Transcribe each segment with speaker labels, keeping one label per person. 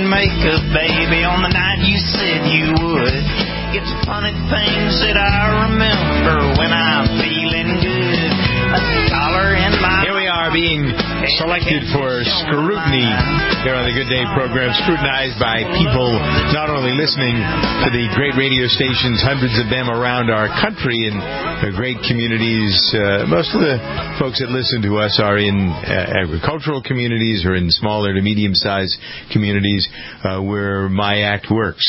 Speaker 1: makeup, baby, on the night you said you would. It's funny things that I remember when I'm feeling good. A dollar in my...
Speaker 2: Here we are being selected for scrutiny here on the Good Day program, scrutinized by people not only listening to the great radio stations, hundreds of them around our country and great communities. Most of the folks that listen to us are in agricultural communities or in smaller to medium-sized communities where my act works.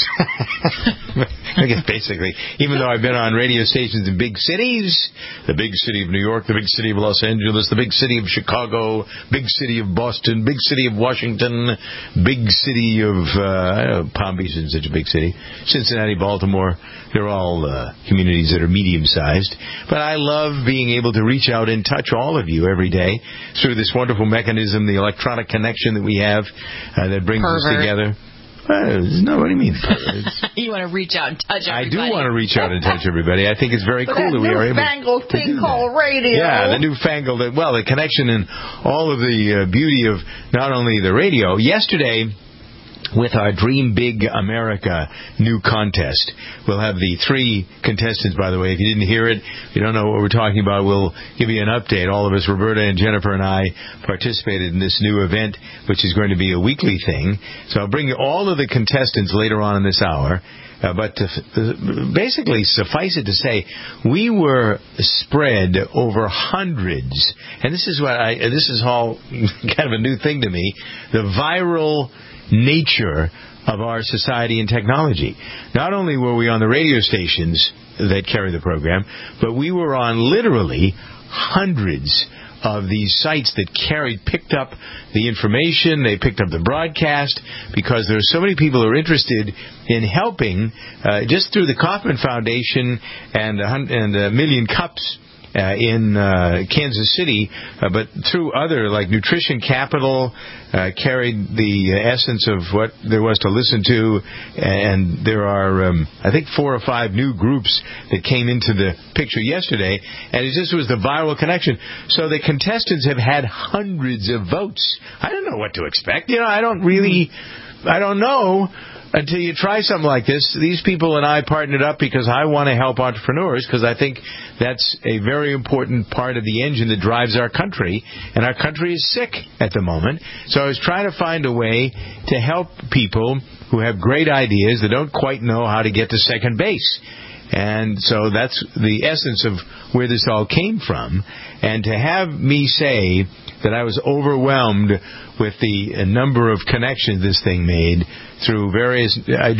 Speaker 2: I guess basically, even though I've been on radio stations in big cities, the big city of New York, the big city of Los Angeles, the big city of Chicago, big city of Boston, big city of Washington, big city of Palm Beach isn't such a big city, Cincinnati, Baltimore, they're all communities that are medium-sized. But I love being able to reach out and touch all of you every day through this wonderful mechanism, the electronic connection that we have that brings us together. No, what do you mean?
Speaker 3: You want to reach out and touch everybody.
Speaker 2: I do want to reach out and touch everybody. I think it's very cool that we are able to do
Speaker 4: newfangled thing called radio.
Speaker 2: Yeah, the newfangled, the connection and all of the beauty of not only the radio. Yesterday, with our Dream Big America new contest, we'll have the 3 contestants, by the way. If you didn't hear it, if you don't know what we're talking about, we'll give you an update. All of us, Roberta and Jennifer and I, participated in this new event, which is going to be a weekly thing. So I'll bring you all of the contestants later on in this hour. But basically, suffice it to say, we were spread over hundreds, and this is all kind of a new thing to me, the viral nature of our society and technology. Not only were we on the radio stations that carry the program, but we were on literally hundreds of these sites that picked up the information, they picked up the broadcast, because there are so many people who are interested in helping, just through the Kauffman Foundation and a Million Cups in Kansas City, but through other, like Nutrition Capital, carried the essence of what there was to listen to, and there are, I think, 4 or 5 new groups that came into the picture yesterday, and it just was the viral connection. So the contestants have had hundreds of votes. I don't know what to expect. I don't know. Until you try something like this. These people and I partnered up because I want to help entrepreneurs, because I think that's a very important part of the engine that drives our country, and our country is sick at the moment. So I was trying to find a way to help people who have great ideas that don't quite know how to get to second base. And so that's the essence of where this all came from. And to have me say that I was overwhelmed with the number of connections this thing made through various...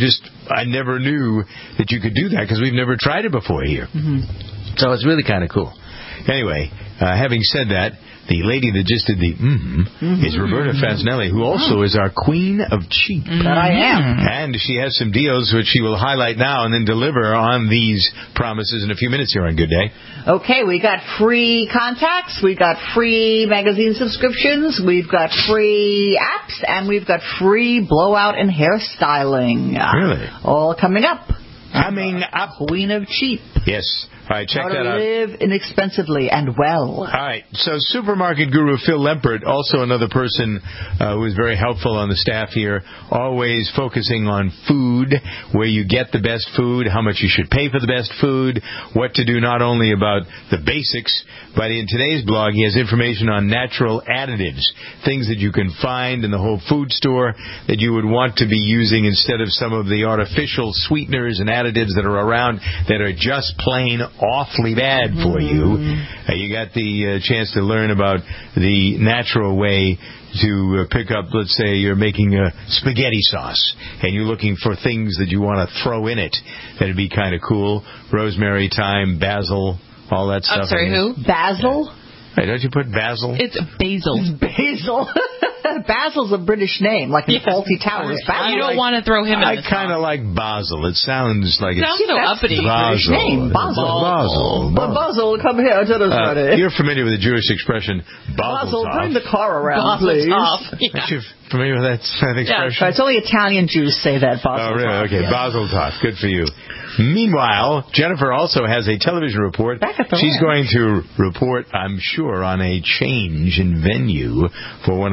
Speaker 2: I never knew that you could do that, because we've never tried it before here. Mm-hmm. So it's really kind of cool. Anyway, having said that, the lady that just did the is Roberta Fasanelli, who also is our queen of cheap.
Speaker 4: That I am.
Speaker 2: And she has some deals which she will highlight now and then deliver on these promises in a few minutes here on Good Day.
Speaker 4: Okay, we got free contacts, we got free magazine subscriptions, we've got free apps, and we've got free blowout and hairstyling.
Speaker 2: Really?
Speaker 4: All coming up.
Speaker 2: Coming up.
Speaker 4: Queen of cheap.
Speaker 2: Yes. All right, check that out.
Speaker 4: How to live inexpensively and well.
Speaker 2: All right. So supermarket guru Phil Lempert, also another person who is very helpful on the staff here, always focusing on food, where you get the best food, how much you should pay for the best food, what to do not only about the basics, but in today's blog he has information on natural additives, things that you can find in the Whole Food store that you would want to be using instead of some of the artificial sweeteners and additives that are around that are just plain awfully bad for you. You got the chance to learn about the natural way to pick up, let's say you're making a spaghetti sauce and you're looking for things that you want to throw in it. That'd be kind of cool. Rosemary, thyme, basil, all that stuff.
Speaker 3: I'm sorry, who?
Speaker 4: Basil?
Speaker 2: Hey, don't you put basil?
Speaker 3: It's basil.
Speaker 4: It's basil. Basil's a British name, like in Fawlty Towers.
Speaker 3: You don't want to throw him in the
Speaker 2: I kind of like Basil. It sounds like it's...
Speaker 3: Sounds so uppity.
Speaker 4: British name. Basil. Basil, come here. Tell us about it.
Speaker 2: You're familiar with the Jewish expression,
Speaker 4: Basil, bring the car around, please.
Speaker 2: Yeah. Aren't you familiar with that expression?
Speaker 4: Yeah. It's only Italian Jews say that, Basil.
Speaker 2: Oh, really? Okay, yeah. Basil Tov. Good for you. Meanwhile, Jennifer also has a television report. She's going to report, I'm sure, on a change in venue for one of the stars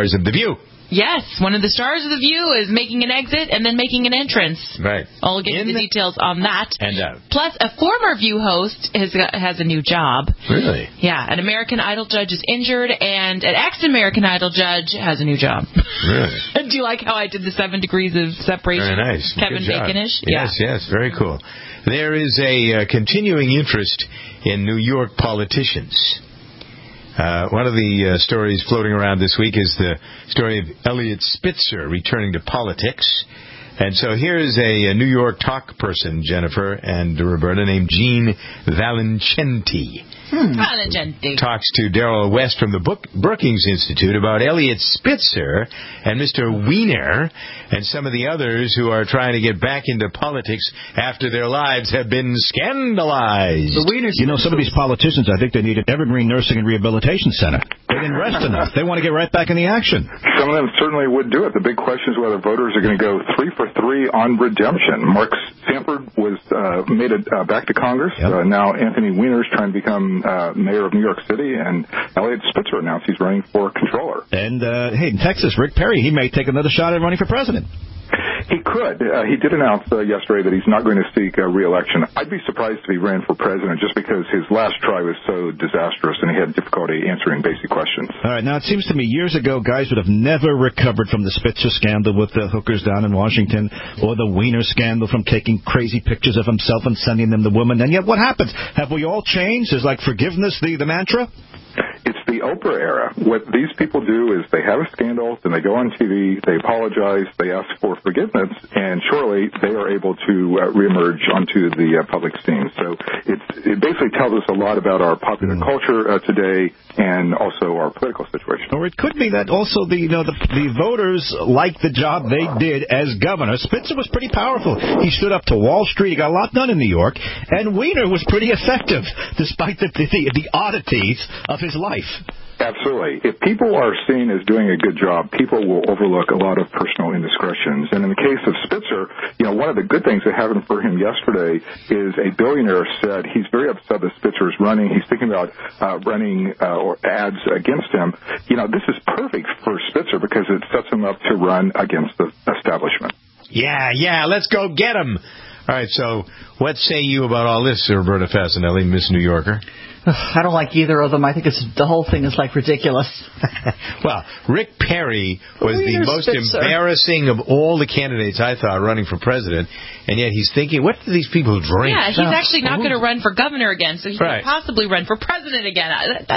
Speaker 2: stars of The View.
Speaker 3: Yes, one of the stars of The View is making an exit and then making an entrance.
Speaker 2: Right.
Speaker 3: I'll get you the details on that.
Speaker 2: And
Speaker 3: plus, a former View host has a new job.
Speaker 2: Really?
Speaker 3: Yeah, an American Idol judge is injured, and an ex-American Idol judge has a new job.
Speaker 2: Really?
Speaker 3: Do you like how I did the 7 degrees of separation?
Speaker 2: Very nice.
Speaker 3: Kevin Bacon-ish?
Speaker 2: Yes, very cool. There is a continuing interest in New York politicians. One of the stories floating around this week is the story of Eliot Spitzer returning to politics. And so here's a New York talk person, Jennifer and Roberta, named Jean Valincenti.
Speaker 3: Valincenti
Speaker 2: talks to Daryl West from the Brookings Institute about Eliot Spitzer and Mr. Weiner and some of the others who are trying to get back into politics after their lives have been scandalized.
Speaker 5: Some of these politicians, I think they need an evergreen nursing and rehabilitation center. They didn't rest enough. They want to get right back in the action.
Speaker 6: Some of them certainly would do it. The big question is whether voters are going to go 3 for 3 on redemption. Mark Sanford was made it back to Congress.
Speaker 5: Yep.
Speaker 6: Now Anthony Weiner is trying to become mayor of New York City, and Eliot Spitzer announced he's running for controller.
Speaker 5: And, in Texas, Rick Perry, he may take another shot at running for president.
Speaker 6: He could. He did announce yesterday that he's not going to seek re-election. I'd be surprised if he ran for president just because his last try was so disastrous and he had difficulty answering basic questions.
Speaker 5: All right. Now, it seems to me years ago, guys would have never recovered from the Spitzer scandal with the hookers down in Washington or the Weiner scandal from taking crazy pictures of himself and sending them to women. And yet what happens? Have we all changed? Is like forgiveness the mantra?
Speaker 6: It's the Oprah era. What these people do is they have a scandal, then they go on TV, they apologize, they ask for forgiveness, and surely they are able to reemerge onto the public scene. So it basically tells us a lot about our popular culture today and also our political situation.
Speaker 5: Or it could be that also the voters like the job they did as governor. Spitzer was pretty powerful. He stood up to Wall Street. He got a lot done in New York. And Weiner was pretty effective, despite the oddities of his life.
Speaker 6: Absolutely. If people are seen as doing a good job, people will overlook a lot of personal indiscretions. And in the case of Spitzer, one of the good things that happened for him yesterday is a billionaire said he's very upset that Spitzer is running. He's thinking about running or ads against him. This is perfect for Spitzer because it sets him up to run against the establishment.
Speaker 2: Yeah, let's go get him. All right, so what say you about all this, Roberta Fasanelli, Miss New Yorker?
Speaker 4: I don't like either of them. I think the whole thing is ridiculous.
Speaker 2: Well, Rick Perry was the most embarrassing of all the candidates, I thought, running for president, and yet he's thinking, what do these people drink?
Speaker 3: Yeah, he's actually not going to run for governor again, so he can possibly run for president again.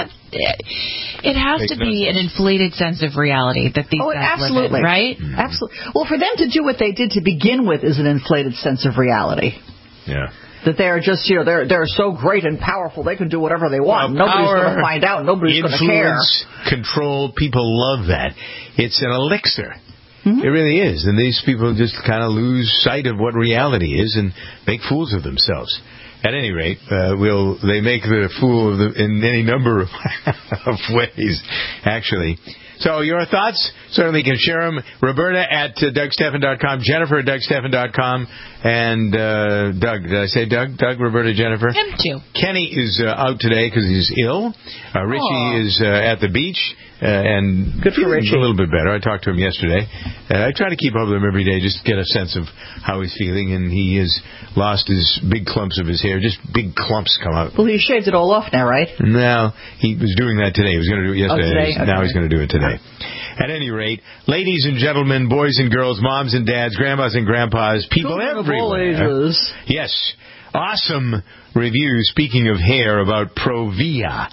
Speaker 3: It has to be an inflated sense of reality that these guys live in, right?
Speaker 4: Absolutely. Well, for them to do what they did to begin with is an inflated sense of reality.
Speaker 2: Yeah.
Speaker 4: That they're just, they're so great and powerful, they can do whatever they want. Nobody's going to find out. Nobody's going to care.
Speaker 2: Influence, control, people love that. It's an elixir.
Speaker 4: Mm-hmm.
Speaker 2: It really is. And these people just kind of lose sight of what reality is and make fools of themselves. At any rate, they make the fool of them in any number of ways, actually. So your thoughts, certainly can share them. Roberta at DougSteffen.com, Jennifer at DougSteffen.com, and Doug. Did I say Doug? Doug, Roberta, Jennifer?
Speaker 3: Him too.
Speaker 2: Kenny is out today because he's ill. Richie is at the beach. And
Speaker 4: good for Richie.
Speaker 2: A little bit better. I talked to him yesterday. I try to keep up with him every day just to get a sense of how he's feeling. And he has lost his big clumps of his hair. Just big clumps come out.
Speaker 4: Well, he shaved it all off now, right?
Speaker 2: No, he was doing that today. He was going to do it yesterday.
Speaker 4: Today?
Speaker 2: Now he's going to do it today. At any rate, ladies and gentlemen, boys and girls, moms and dads, grandmas and grandpas, people
Speaker 4: children
Speaker 2: everywhere.
Speaker 4: Of all ages.
Speaker 2: Yes. Awesome review, speaking of hair, about Provia.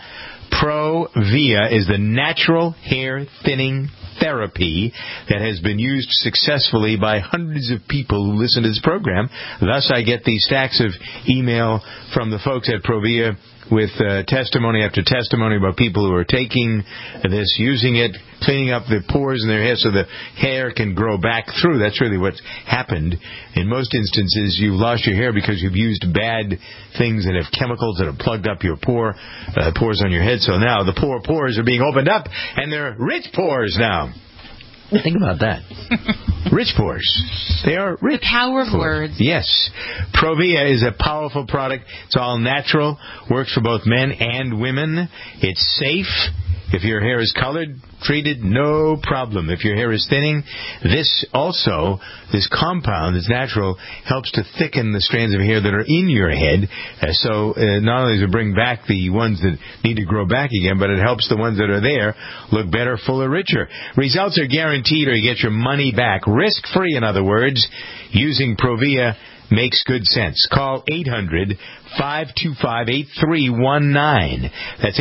Speaker 2: Provia is the natural hair thinning therapy that has been used successfully by hundreds of people who listen to this program. Thus, I get these stacks of email from the folks at Provia with testimony after testimony about people who are taking this, using it, cleaning up the pores in their hair so the hair can grow back through. That's really what's happened. In most instances, you've lost your hair because you've used bad things that have chemicals that have plugged up your pores on your head. So now the pores are being opened up, and they're rich pores now. Think about that. Rich pores. They are rich.
Speaker 3: The power of words.
Speaker 2: Yes. Provia is a powerful product. It's all natural. Works for both men and women. It's safe. If your hair is colored, treated, no problem. If your hair is thinning, this compound, this natural, helps to thicken the strands of hair that are in your head. So not only does it bring back the ones that need to grow back again, but it helps the ones that are there look better, fuller, richer. Results are guaranteed, or you get your money back. Risk-free, in other words. Using Provia makes good sense. Call 800-525-8319. That's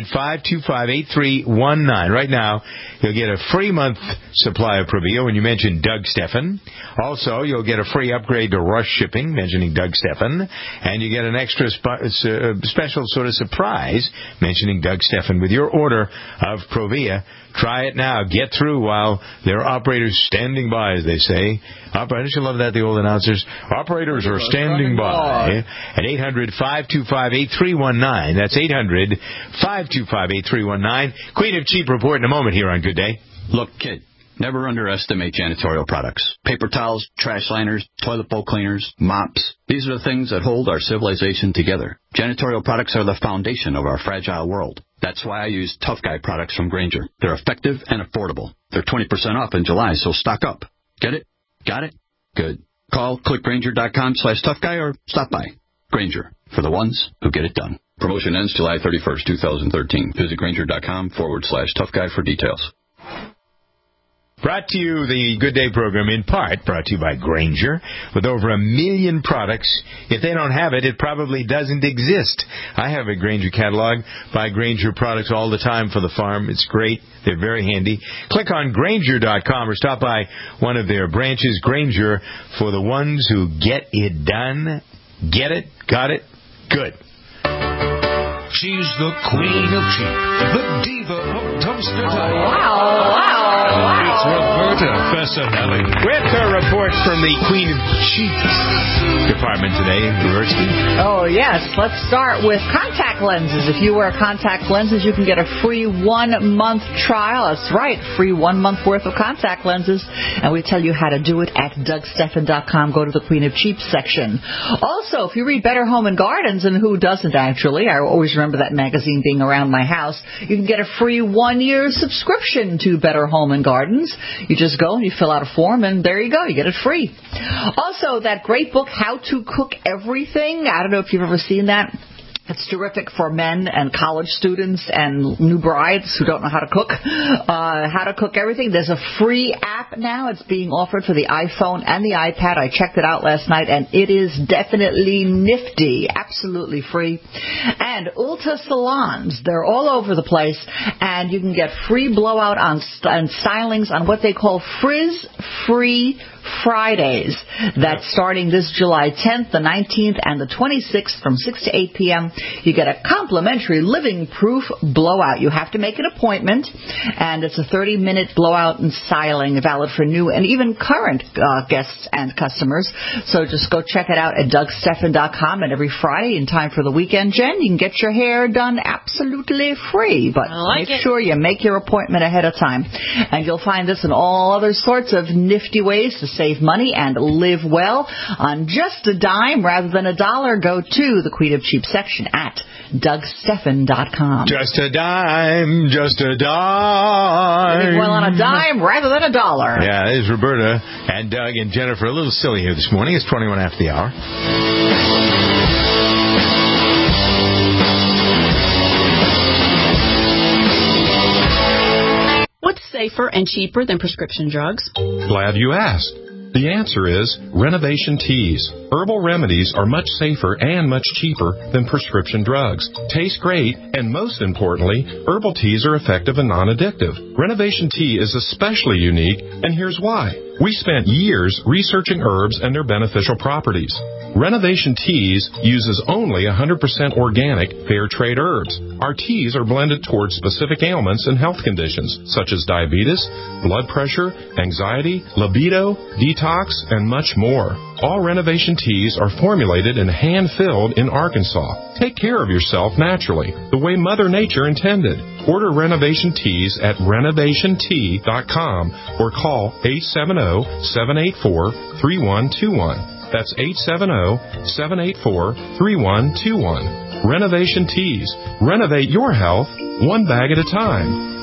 Speaker 2: 800-525-8319. Right now, you'll get a free month supply of Provia when you mention Doug Stephan. Also, you'll get a free upgrade to Rush Shipping, mentioning Doug Stephan. And you get an extra special sort of surprise, mentioning Doug Stephan, with your order of Provia. Try it now. Get through while there are operators standing by, as they say. Operators, you love that, the old announcers. Operators are standing by at 800-525-8319. That's 800-525-8319. Queen of Cheap report in a moment here on Good Day.
Speaker 7: Look, kid, never underestimate janitorial products. Paper towels, trash liners, toilet bowl cleaners, mops. These are the things that hold our civilization together. Janitorial products are the foundation of our fragile world. That's why I use Tough Guy products from Grainger. They're effective and affordable. They're 20% off in July, so stock up. Get it? Got it? Good. Call clickgrainger.com/toughguy or stop by. Grainger, for the ones who get it done. Promotion ends July 31st, 2013. Visit grainger.com/toughguy for details.
Speaker 2: Brought to you, the Good Day program, in part brought to you by Grainger, with over 1 million products. If they don't have it, it probably doesn't exist. I have a Grainger catalog, buy Grainger products all the time for the farm. It's great. They're very handy. Click on Grainger.com or stop by one of their branches. Grainger, for the ones who get it done. Get it? Got it? Good.
Speaker 8: She's the queen of cheap, the diva of dumpster diving.
Speaker 4: Wow.
Speaker 8: It's Roberta Fessanelli.
Speaker 2: With her report from the Queen of Cheap department today, University.
Speaker 4: Oh, yes. Let's start with contact lenses. If you wear contact lenses, you can get a free 1-month trial. That's right, free 1 month worth of contact lenses. And we tell you how to do it at DougStephan.com. Go to the Queen of Cheap section. Also, if you read Better Home and Gardens, and who doesn't actually, I always remember that magazine being around my house, you can get a free 1-year subscription to Better Home and Gardens. You just go and you fill out a form, and there you go. You get it free. Also, that great book, How to Cook Everything. I don't know if you've ever seen that. It's terrific for men and college students and new brides who don't know how to cook. How to Cook Everything. There's a free app now. It's being offered for the iPhone and the iPad. I checked it out last night, and it is definitely nifty. Absolutely free. And Ulta salons, they're all over the place, and you can get free blowout and stylings on what they call frizz-free Fridays. That's starting this July 10th, the 19th, and the 26th from 6 to 8 p.m. You get a complimentary living-proof blowout. You have to make an appointment, and it's a 30-minute blowout and styling valid for new and even current guests and customers. So just go check it out at DougStephan.com, and every Friday in time for the weekend, Jen, you can get your hair done absolutely free. But make sure you make your appointment ahead of time. And you'll find this and all other sorts of nifty ways to save money and live well on just a dime rather than $1. Go to the Queen of Cheap section at DougStephan.com.
Speaker 2: Just a dime, just a dime.
Speaker 4: Living well on a dime rather than $1.
Speaker 2: Yeah, there's Roberta and Doug and Jennifer. A little silly here this morning. It's 21 after the hour.
Speaker 9: What's safer and cheaper than prescription drugs?
Speaker 10: Glad you asked. The answer is Renovation Teas. Herbal remedies are much safer and much cheaper than prescription drugs. Taste great, and most importantly, herbal teas are effective and non-addictive. Renovation Tea is especially unique, and here's why. We spent years researching herbs and their beneficial properties. Renovation Teas uses only 100% organic, fair trade herbs. Our teas are blended towards specific ailments and health conditions, such as diabetes, blood pressure, anxiety, libido, detox, and much more. All Renovation Teas are formulated and hand-filled in Arkansas. Take care of yourself naturally, the way Mother Nature intended. Order Renovation Teas at renovationtea.com or call 870-784-3121. That's 870-784-3121. Renovation Teas. Renovate your health one bag at a time.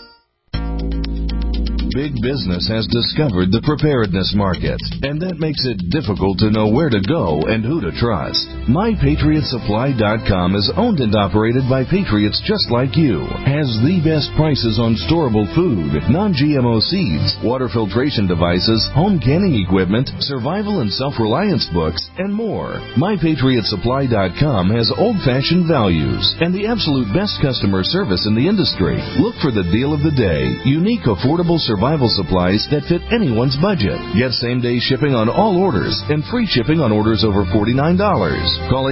Speaker 11: Big business has discovered the preparedness market, and that makes it difficult to know where to go and who to trust. MyPatriotSupply.com is owned and operated by patriots just like you. Has the best prices on storable food, non-GMO seeds, water filtration devices, home canning equipment, survival and self-reliance books, and more. MyPatriotSupply.com has old-fashioned values and the absolute best customer service in the industry. Look for the deal of the day. Unique, affordable survival supplies that fit anyone's budget. Get same-day shipping on all orders and free shipping on orders over $49. Call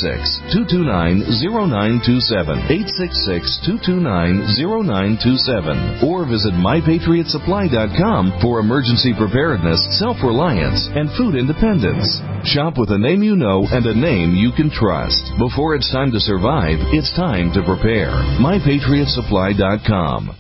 Speaker 11: 866-229-0927, 866-229-0927, or visit MyPatriotSupply.com for emergency preparedness, self-reliance, and food independence. Shop with a name you know and a name you can trust. Before it's time to survive, it's time to prepare. MyPatriotSupply.com.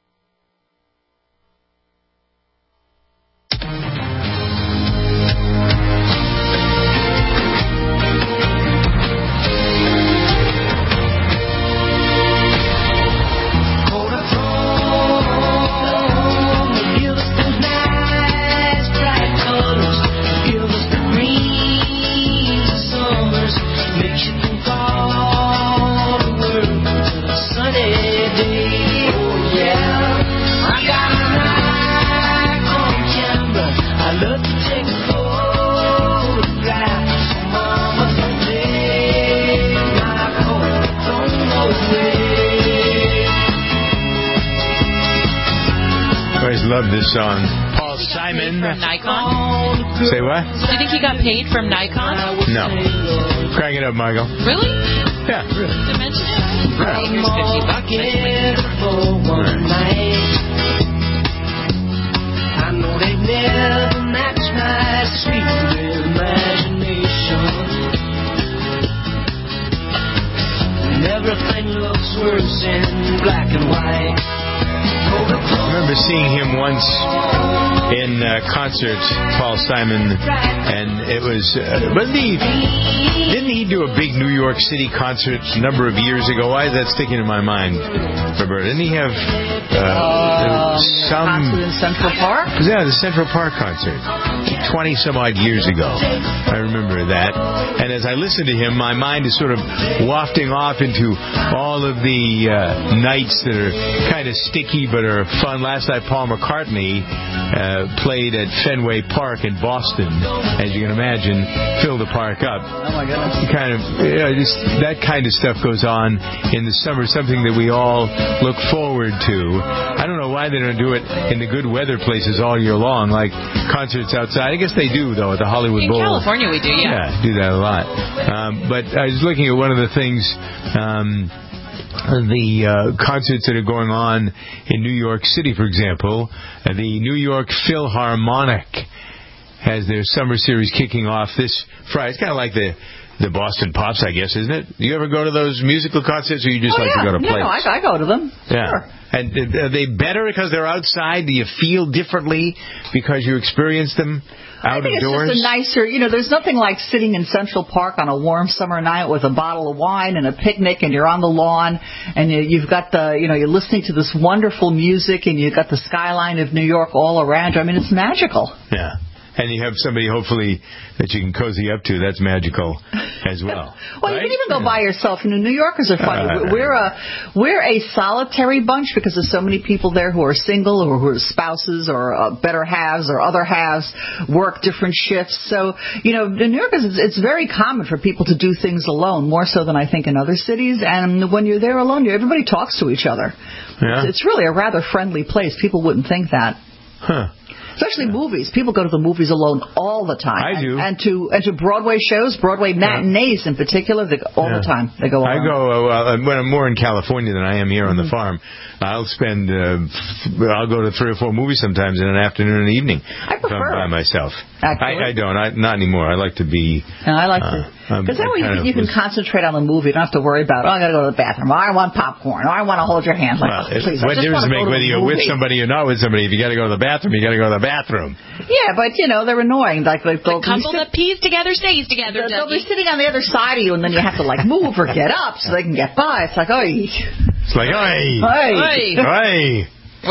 Speaker 2: This song. Paul Simon.
Speaker 3: From Nikon?
Speaker 2: Say what?
Speaker 3: Do you think he got paid from Nikon?
Speaker 2: No. Crank it up, Michael.
Speaker 3: Really?
Speaker 2: Yeah, really.
Speaker 3: To mention it?
Speaker 2: Yeah.
Speaker 3: Here's $50.
Speaker 1: I know they never match my sweet imagination. And everything looks worse in black and white.
Speaker 2: I remember seeing him once in concert, Paul Simon, and it was, didn't he do a big New York City concert a number of years ago? Why is that sticking in my mind, Roberta? Didn't he have some...
Speaker 4: concert in Central Park?
Speaker 2: Yeah, the Central Park concert, 20-some odd years ago. I remember that. And as I listened to him, my mind is sort of wafting off into all of the nights that are kind of sticky but are fun. Last night, Paul McCartney played at Fenway Park in Boston. As you can imagine, filled the park up.
Speaker 4: Oh my goodness!
Speaker 2: Kind of, just that kind of stuff goes on in the summer. Something that we all look forward to. I don't know why they don't do it in the good weather places all year long, like concerts outside. I guess they do though at the Hollywood Bowl.
Speaker 3: In California, we do, yeah.
Speaker 2: Yeah, do that a lot. But I was looking at one of the things. The concerts that are going on in New York City, for example, the New York Philharmonic has their summer series kicking off this Friday. It's kind of like the Boston Pops, I guess, isn't it? Do you ever go to those musical concerts, or you just to go to plays?
Speaker 4: No, I go to them.
Speaker 2: Yeah.
Speaker 4: Sure.
Speaker 2: And are they better because they're outside? Do you feel differently because you experience them out of doors?
Speaker 4: I think it's just a nicer, there's nothing like sitting in Central Park on a warm summer night with a bottle of wine and a picnic, and you're on the lawn, and you've got you're listening to this wonderful music, and you've got the skyline of New York all around you. I mean, it's magical.
Speaker 2: Yeah. And you have somebody, hopefully, that you can cozy up to. That's magical as well.
Speaker 4: Well, right? You can even go by yourself. New Yorkers are funny. We're a solitary bunch because there's so many people there who are single or who are spouses or better halves or other halves, work different shifts. So, in New York, it's very common for people to do things alone, more so than I think in other cities. And when you're there alone, everybody talks to each other. Yeah. It's really a rather friendly place. People wouldn't think that.
Speaker 2: Huh.
Speaker 4: Especially movies. People go to the movies alone all the time.
Speaker 2: I do.
Speaker 4: And to Broadway shows, Broadway matinees in particular, all the time. They go alone.
Speaker 2: I go, when I'm more in California than I am here on the farm, I'll go to 3 or 4 movies sometimes in an afternoon and an evening.
Speaker 4: I prefer
Speaker 2: if I'm by myself.
Speaker 4: I
Speaker 2: don't. Not anymore. I like to be...
Speaker 4: No, I like to... Because that way you can concentrate on the movie. You don't have to worry about, I got to go to the bathroom. I want popcorn. I want to hold your hand.
Speaker 2: What difference does it make whether you're with somebody or not with somebody? If you got to go to the bathroom, you got to go to the bathroom. bathroom.
Speaker 4: Yeah, but, they're annoying. Like
Speaker 3: the couple that pees together stays together,
Speaker 4: They'll be sitting on the other side of you, and then you have to, move or get up so they can get by. It's like, oy.
Speaker 2: It's like, oy.
Speaker 4: Oy.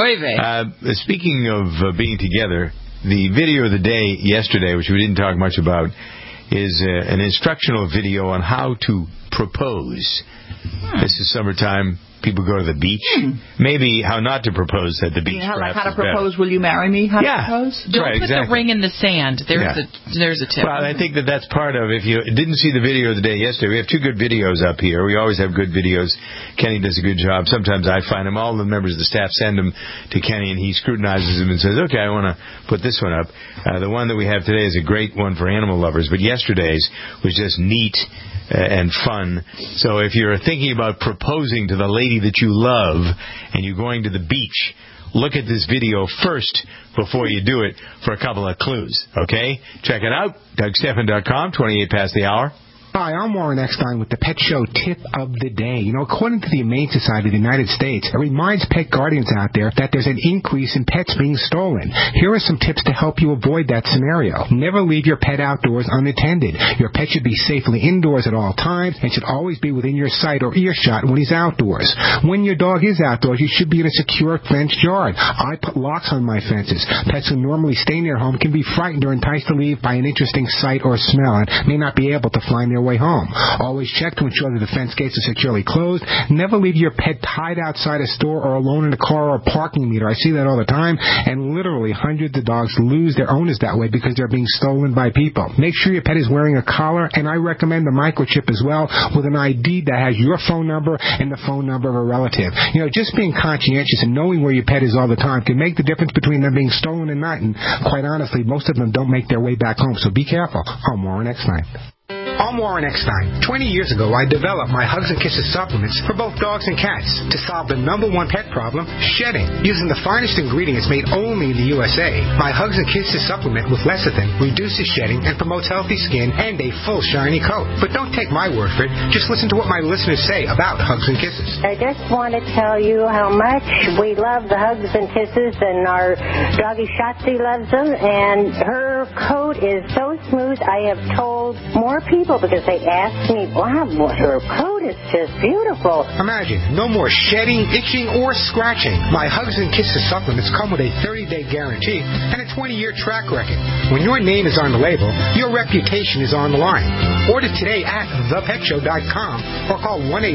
Speaker 2: Oy. Speaking of being together, the video of the day yesterday, which we didn't talk much about, is an instructional video on how to propose. This is summertime. People go to the beach. Maybe how not to propose at the beach.
Speaker 4: How to propose, will you marry me? How to propose?
Speaker 3: Don't put the ring in the sand. There's a tip.
Speaker 2: Well, I think that's part of, if you didn't see the video of the day yesterday, we have 2 good videos up here. We always have good videos. Kenny does a good job. Sometimes I find them. All the members of the staff send them to Kenny, and he scrutinizes them and says, okay, I want to put this one up. The one that we have today is a great one for animal lovers, but yesterday's was just neat and fun. So if you're thinking about proposing to the lady that you love and you're going to the beach, look at this video first before you do it for a couple of clues. Okay? Check it out. DougStephan.com, 28 past the hour.
Speaker 12: Hi, I'm Warren Eckstein with the Pet Show Tip of the Day. According to the Humane Society of the United States, it reminds pet guardians out there that there's an increase in pets being stolen. Here are some tips to help you avoid that scenario. Never leave your pet outdoors unattended. Your pet should be safely indoors at all times and should always be within your sight or earshot when he's outdoors. When your dog is outdoors, you should be in a secure fenced yard. I put locks on my fences. Pets who normally stay in their home can be frightened or enticed to leave by an interesting sight or smell and may not be able to find their way home. Always check to ensure that the fence gates are securely closed. Never leave your pet tied outside a store or alone in a car or a parking meter. I see that all the time, and literally hundreds of dogs lose their owners that way because they're being stolen by people. Make sure your pet is wearing a collar, and I recommend a microchip as well with an ID that has your phone number and the phone number of a relative. Just being conscientious and knowing where your pet is all the time can make the difference between them being stolen and not, and quite honestly, most of them don't make their way back home, so be careful. I'm Warren Eckstein. I'm Warren Eckstein. 20 years ago, I developed my Hugs and Kisses supplements for both dogs and cats to solve the #1 pet problem, shedding. Using the finest ingredients made only in the USA, my Hugs and Kisses supplement with lecithin reduces shedding and promotes healthy skin and a full shiny coat. But don't take my word for it. Just listen to what my listeners say about Hugs and Kisses.
Speaker 13: I just want to tell you how much we love the Hugs and Kisses, and our doggy Shotzi loves them, and her coat is so smooth. I have told more people because they asked me, wow, her coat is just beautiful.
Speaker 12: Imagine, no more shedding, itching, or scratching. My Hugs and Kisses supplements come with a 30-day guarantee and a 20-year track record. When your name is on the label, your reputation is on the line. Order today at thepetshow.com or call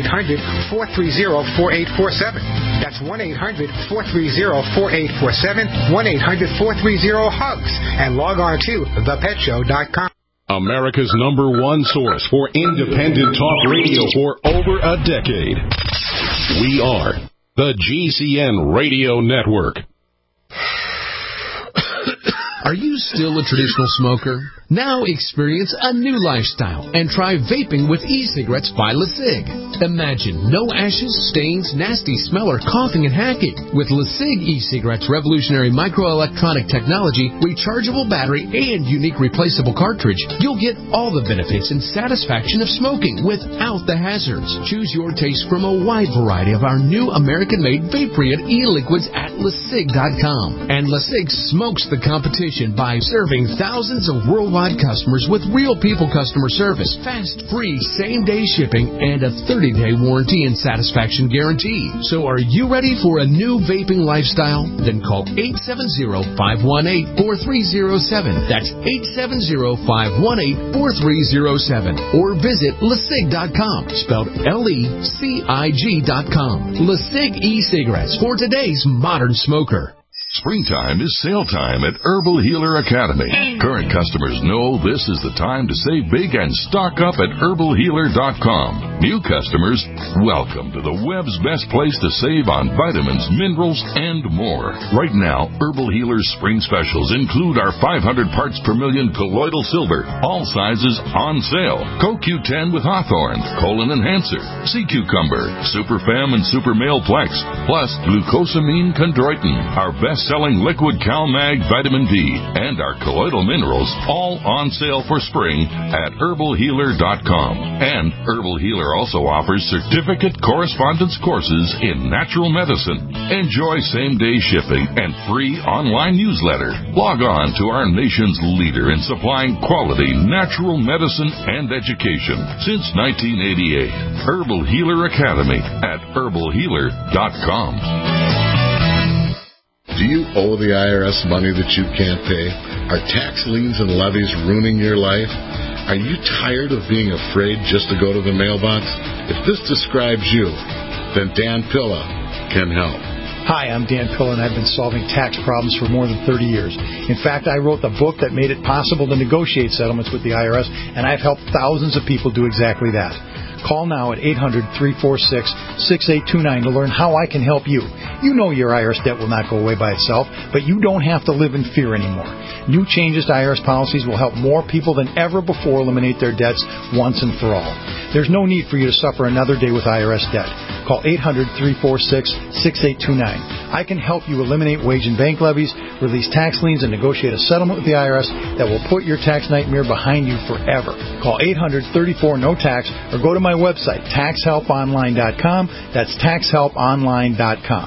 Speaker 12: 1-800-430-4847. That's 1-800-430-4847, 1-800-430-HUGS, and log on to thepetshow.com.
Speaker 10: America's #1 source for independent talk radio for over a decade. We are the GCN Radio Network.
Speaker 14: Are you still a traditional smoker? Now experience a new lifestyle and try vaping with e-cigarettes by LeSig. Imagine no ashes, stains, nasty smell, or coughing and hacking. With LeSig e-cigarettes' revolutionary microelectronic technology, rechargeable battery, and unique replaceable cartridge, you'll get all the benefits and satisfaction of smoking without the hazards. Choose your taste from a wide variety of our new American-made vape-free e-liquids at LeSig.com. And LeSig smokes the competition by serving thousands of worldwide customers with real people customer service, fast, free, same-day shipping, and a 30-day warranty and satisfaction guarantee. So are you ready for a new vaping lifestyle? Then call 870-518-4307. That's 870-518-4307. Or visit LeSig.com, spelled LECIG.com. LeSig e-cigarettes for today's modern smoker.
Speaker 15: Springtime is sale time at Herbal Healer Academy. Current customers know this is the time to save big and stock up at herbalhealer.com. New customers, welcome to the web's best place to save on vitamins, minerals, and more. Right now, Herbal Healer's spring specials include our 500 parts per million colloidal silver, all sizes on sale. CoQ10 with Hawthorne, Colon Enhancer, Sea Cucumber, Super Fem and Super Male Plex, plus Glucosamine Chondroitin, our best best-selling liquid CalMag Vitamin D and our colloidal minerals, all on sale for spring at herbalhealer.com. And Herbal Healer also offers certificate correspondence courses in natural medicine. Enjoy same-day shipping and free online newsletter. Log on to our nation's leader in supplying quality natural medicine and education since 1988. Herbal Healer Academy at herbalhealer.com.
Speaker 16: Do you owe the IRS money that you can't pay? Are tax liens and levies ruining your life? Are you tired of being afraid just to go to the mailbox? If this describes you, then Dan Pilla can help.
Speaker 17: Hi, I'm Dan Pilla, and I've been solving tax problems for more than 30 years. In fact, I wrote the book that made it possible to negotiate settlements with the IRS, and I've helped thousands of people do exactly that. Call now at 800-346-6829 to learn how I can help you. You know your IRS debt will not go away by itself, but you don't have to live in fear anymore. New changes to IRS policies will help more people than ever before eliminate their debts once and for all. There's no need for you to suffer another day with IRS debt. Call 800-346-6829. I can help you eliminate wage and bank levies, release tax liens, and negotiate a settlement with the IRS that will put your tax nightmare behind you forever. Call 800-34-NO-TAX or go to my website, taxhelponline.com. That's taxhelponline.com.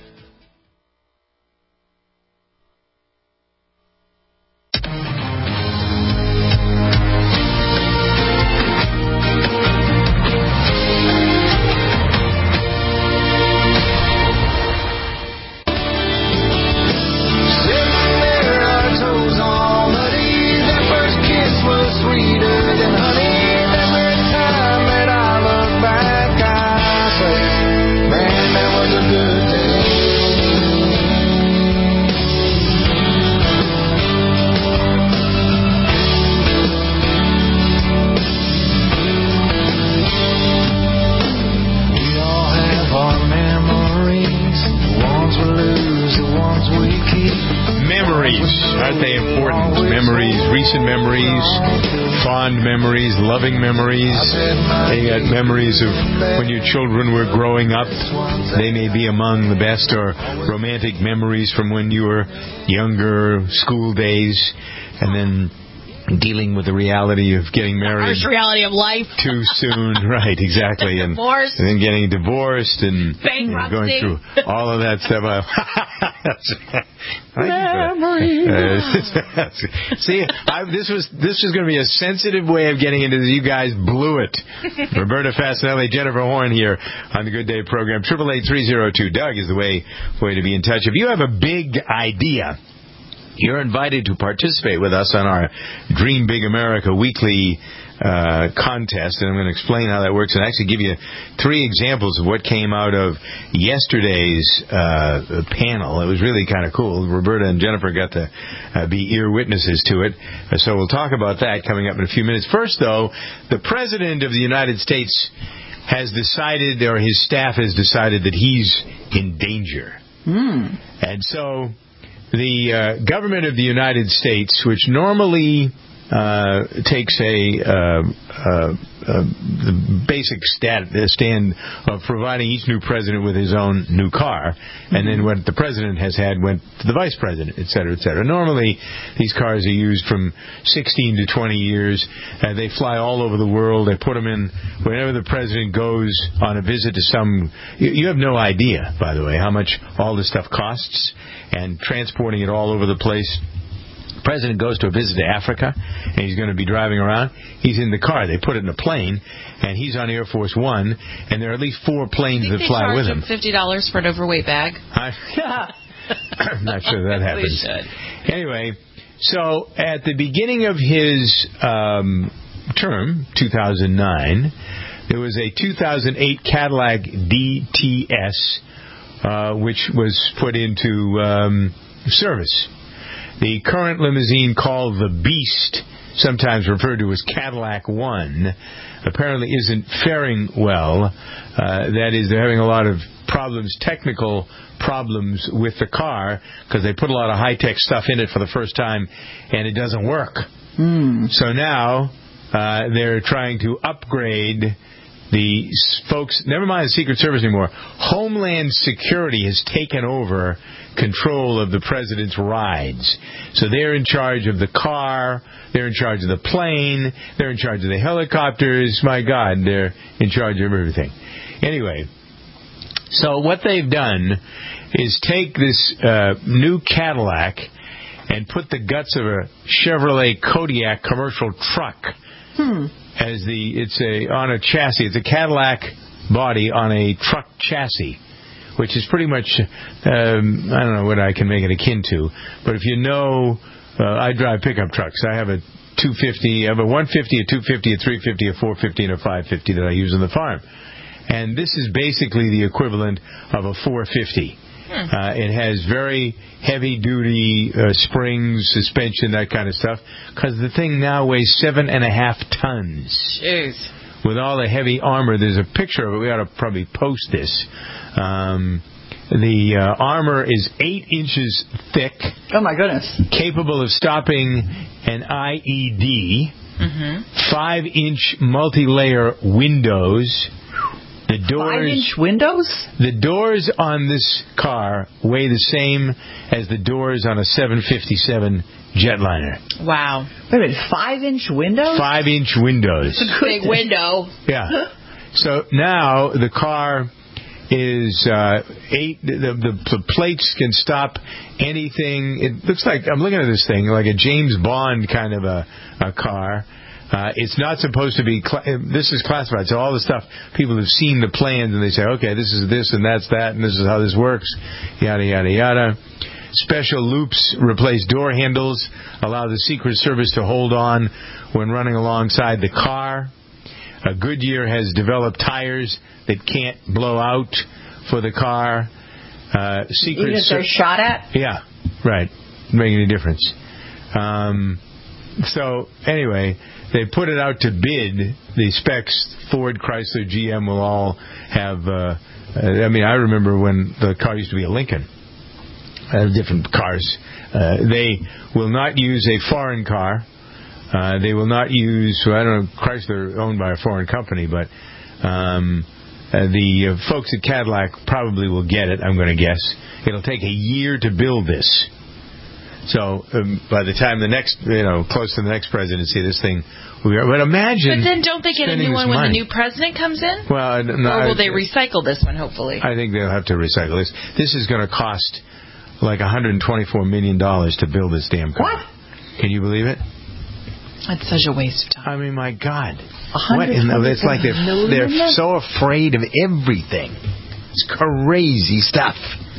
Speaker 2: Loving memories. They got memories of when your children were growing up. They may be among the best, or romantic memories from when you were younger, school days, and then dealing with the reality of getting married.
Speaker 3: The harsh reality of life.
Speaker 2: Too soon, right, exactly. And then getting divorced and going through all of that stuff. See, this was going to be a sensitive way of getting into this. You guys blew it. Roberta Fasanelli, Jennifer Horn here on the Good Day program. 888-302-DOUG is the way to be in touch. If you have a big idea, you're invited to participate with us on our Dream Big America weekly contest, and I'm going to explain how that works and actually give you 3 examples of what came out of yesterday's panel. It was really kind of cool. Roberta and Jennifer got to be ear witnesses to it, so we'll talk about that coming up in a few minutes. First, though, the President of the United States has decided, or his staff has decided, that he's in danger. And so the government of the United States, which normally takes the basic stand of providing each new president with his own new car, and then what the president has had went to the vice president, et cetera, et cetera. Normally, these cars are used from 16 to 20 years. They fly all over the world. They put them in whenever the president goes on a visit to some... You have no idea, by the way, how much all this stuff costs, and transporting it all over the place. The president goes to a visit to Africa, and he's going to be driving around. He's in the car. They put it in a plane, and he's on Air Force One, and there are at least 4 planes that fly with him.
Speaker 3: $50 for an overweight bag.
Speaker 2: I'm not sure that happens. Anyway, so at the beginning of his term, 2009, there was a 2008 Cadillac DTS, which was put into service. The current limousine, called the Beast, sometimes referred to as Cadillac One, apparently isn't faring well. That is, they're having a lot of problems, technical problems with the car, because they put a lot of high-tech stuff in it for the first time, and it doesn't work. So now they're trying to upgrade the folks, never mind the Secret Service anymore, Homeland Security has taken over control of the president's rides. So they're in charge of the car, they're in charge of the plane, they're in charge of the helicopters. My God, they're in charge of everything. Anyway, so what they've done is take this new Cadillac and put the guts of a Chevrolet Kodiak commercial truck as on a chassis. It's a Cadillac body on a truck chassis, which is pretty much, I don't know what I can make it akin to, but if you know, I drive pickup trucks. I have a 250, I have a 150, a 250, a 350, a 450, and a 550 that I use on the farm. And this is basically the equivalent of a 450. It has very heavy-duty springs, suspension, that kind of stuff, because the thing now weighs 7.5 tons.
Speaker 3: Jeez.
Speaker 2: With all the heavy armor. There's a picture of it. We ought to probably post this. The armor is 8 inches thick.
Speaker 4: Oh, my goodness.
Speaker 2: Capable of stopping an IED. 5-inch multi-layer windows. The doors,
Speaker 4: 5-inch windows?
Speaker 2: The doors on this car weigh the same as the doors on a 757 jetliner.
Speaker 3: Wow.
Speaker 4: Wait a minute, 5-inch windows?
Speaker 2: 5-inch windows.
Speaker 3: It's a big window.
Speaker 2: Yeah. So now the car is 8. The plates can stop anything. It looks like, I'm looking at this thing, like a James Bond kind of a car. It's not supposed to be, this is classified, so all the stuff, people have seen the plans and they say, okay, this is this and that's that and this is how this works, yada, yada, yada. Special loops replace door handles, allow the Secret Service to hold on when running alongside the car. Goodyear has developed tires that can't blow out for the car.
Speaker 4: Even if they're shot at?
Speaker 2: Yeah, right. Doesn't make any difference. So, anyway, they put it out to bid. The specs, Ford, Chrysler, GM will all have... I remember when the car used to be a Lincoln. Different cars. They will not use a foreign car. They will not use... I don't know, Chrysler owned by a foreign company, but the folks at Cadillac probably will get it, I'm going to guess. It'll take a year to build this. So by the time the next, close to the next presidency, this thing will be. But imagine.
Speaker 3: But then don't they get a new one when the new president comes in?
Speaker 2: Well, no,
Speaker 3: or will they recycle this one? Hopefully.
Speaker 2: I think they'll have to recycle this. This is going to cost like $124 million to build this damn car.
Speaker 4: What?
Speaker 2: Can you believe it?
Speaker 3: That's such a waste of time.
Speaker 2: I mean, my God. It's like they're so afraid of everything. It's crazy stuff.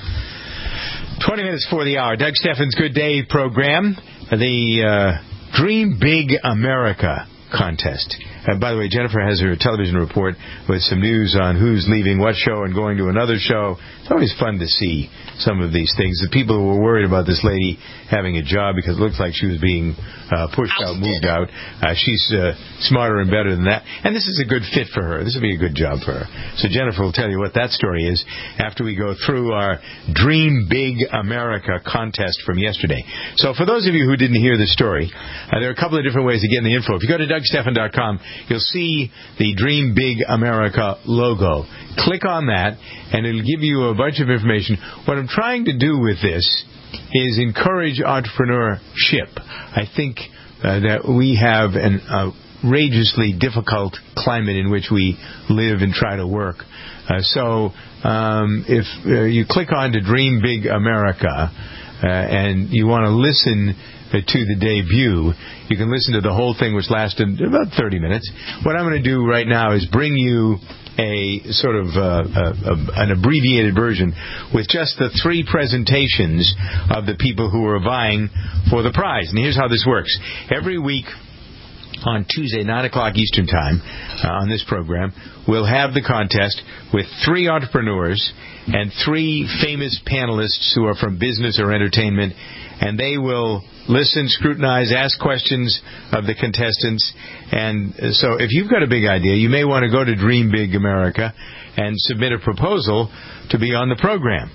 Speaker 2: 20 minutes before the hour. Doug Steffens' Good Day program. The Dream Big America contest. By the way, Jennifer has her television report with some news on who's leaving what show and going to another show. It's always fun to see some of these things. The people who were worried about this lady having a job because it looked like she was being pushed out, moved out. She's smarter and better than that. And this is a good fit for her. This will be a good job for her. So Jennifer will tell you what that story is after we go through our Dream Big America contest from yesterday. So for those of you who didn't hear the story, there are a couple of different ways to get in the info. If you go to DougStephan.com, you'll see the Dream Big America logo. Click on that, and it'll give you a bunch of information. What I'm trying to do with this is encourage entrepreneurship. I think that we have an outrageously difficult climate in which we live and try to work. So if you click on to Dream Big America and you want to listen to the debut, you can listen to the whole thing, which lasted about 30 minutes. What I'm going to do right now is bring you a sort of an abbreviated version with just the 3 presentations of the people who are vying for the prize. And here's how this works. Every week on Tuesday, 9 o'clock Eastern Time, on this program, we'll have the contest with 3 entrepreneurs and 3 famous panelists who are from business or entertainment, and they will listen, scrutinize, ask questions of the contestants. And so if you've got a big idea, you may want to go to Dream Big America and submit a proposal to be on the program.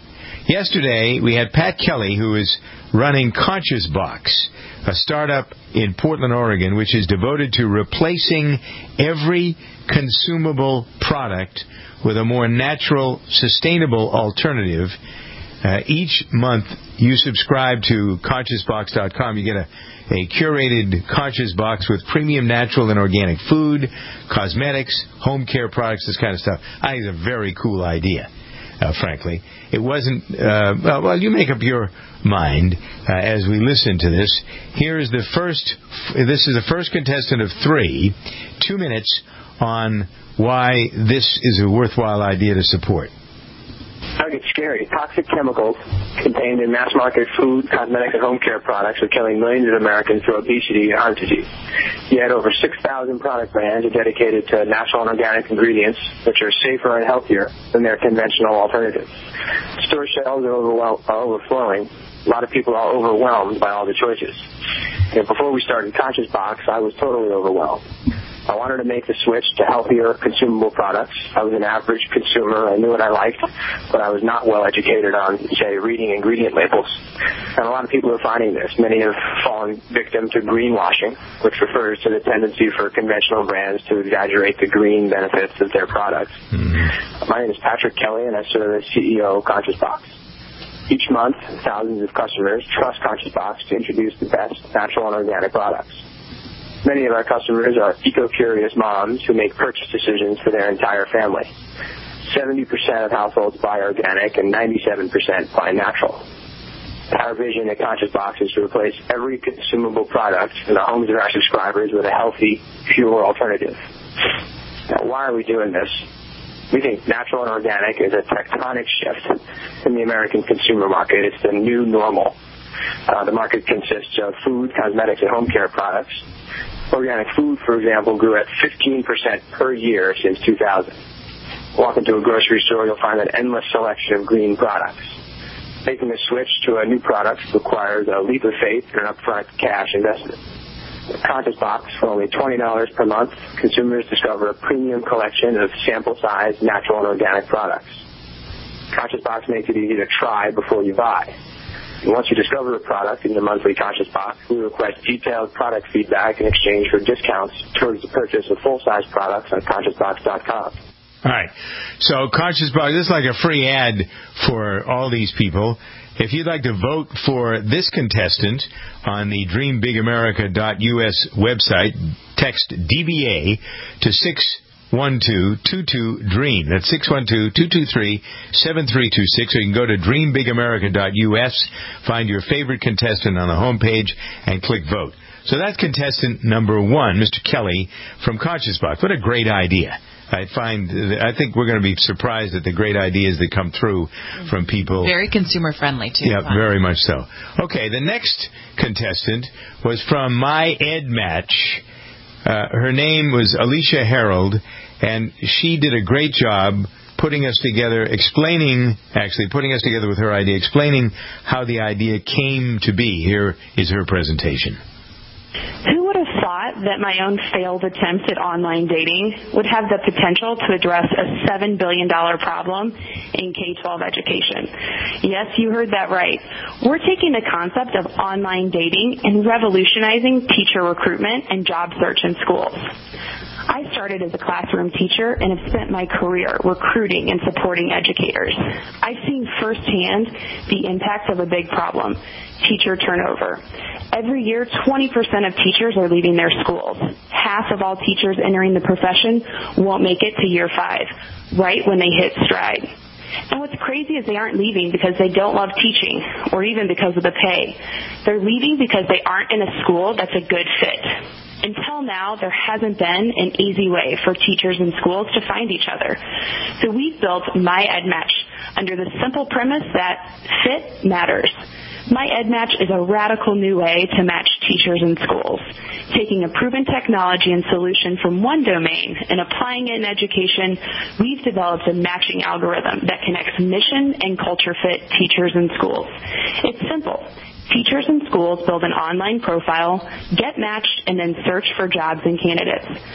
Speaker 2: Yesterday, we had Pat Kelly, who is running Conscious Box, a startup in Portland, Oregon, which is devoted to replacing every consumable product with a more natural, sustainable alternative. Each month, you subscribe to ConsciousBox.com. You get a curated Conscious Box with premium natural and organic food, cosmetics, home care products, this kind of stuff. I think it's a very cool idea, frankly. It wasn't... well, you make up your mind as we listen to this. Here's the first... This is the first contestant of 3. 2 minutes on why this is a worthwhile idea to support.
Speaker 18: Doug, it's scary. Toxic chemicals contained in mass-market food, cosmetics, and home care products are killing millions of Americans through obesity and heart disease. Yet over 6,000 product brands are dedicated to natural and organic ingredients, which are safer and healthier than their conventional alternatives. Store shelves are overflowing. A lot of people are overwhelmed by all the choices. And before we started Conscious Box, I was totally overwhelmed. I wanted to make the switch to healthier, consumable products. I was an average consumer. I knew what I liked, but I was not well educated on, say, reading ingredient labels. And a lot of people are finding this. Many have fallen victim to greenwashing, which refers to the tendency for conventional brands to exaggerate the green benefits of their products. My name is Patrick Kelly, and I serve as CEO of Conscious Box. Each month, thousands of customers trust Conscious Box to introduce the best natural and organic products. Many of our customers are eco-curious moms who make purchase decisions for their entire family. 70% of households buy organic and 97% buy natural. Our vision at Conscious Box is to replace every consumable product in the homes of our subscribers with a healthy, pure alternative. Now, why are we doing this? We think natural and organic is a tectonic shift in the American consumer market. It's the new normal. The market consists of food, cosmetics, and home care products. Organic food, for example, grew at 15% per year since 2000. Walk into a grocery store, you'll find an endless selection of green products. Making the switch to a new product requires a leap of faith and an upfront cash investment. With Conscious Box, for only $20 per month, consumers discover a premium collection of sample-sized natural and organic products. Conscious Box makes it easy to try before you buy. And once you discover a product in your monthly Conscious Box, we request detailed product feedback in exchange for discounts towards the purchase of full-size products on ConsciousBox.com.
Speaker 2: All right. So Conscious Box, this is like a free ad for all these people. If you'd like to vote for this contestant on the DreamBigAmerica.us website, text DBA to 612-22-DREAM. That's 612-223-7326. Or you can go to DreamBigAmerica.us, find your favorite contestant on the homepage, and click vote. So that's contestant number 1, Mr. Kelly from Conscious Box. What a great idea. I think we're going to be surprised at the great ideas that come through from people.
Speaker 3: Very consumer friendly, too.
Speaker 2: Yeah, very much so. Okay, the next contestant was from My Ed Match. Her name was Alicia Harold, and she did a great job putting us together with her idea, explaining how the idea came to be. Here is her presentation.
Speaker 19: Who would have thought that my own failed attempt at online dating would have the potential to address a $7 billion problem in K-12 education? Yes, you heard that right. We're taking the concept of online dating and revolutionizing teacher recruitment and job search in schools. I started as a classroom teacher and have spent my career recruiting and supporting educators. I've seen firsthand the impact of a big problem, teacher turnover. Every year, 20% of teachers are leaving their schools. Half of all teachers entering the profession won't make it to year 5, right when they hit stride. And what's crazy is they aren't leaving because they don't love teaching or even because of the pay. They're leaving because they aren't in a school that's a good fit. Until now, there hasn't been an easy way for teachers and schools to find each other. So we've built My Ed Match under the simple premise that fit matters. My Ed Match is a radical new way to match teachers and schools, taking a proven technology and solution from one domain and applying it in education. We've developed a matching algorithm that connects mission and culture fit teachers and schools. It's simple. Teachers and schools build an online profile, get matched, and then search for jobs and candidates.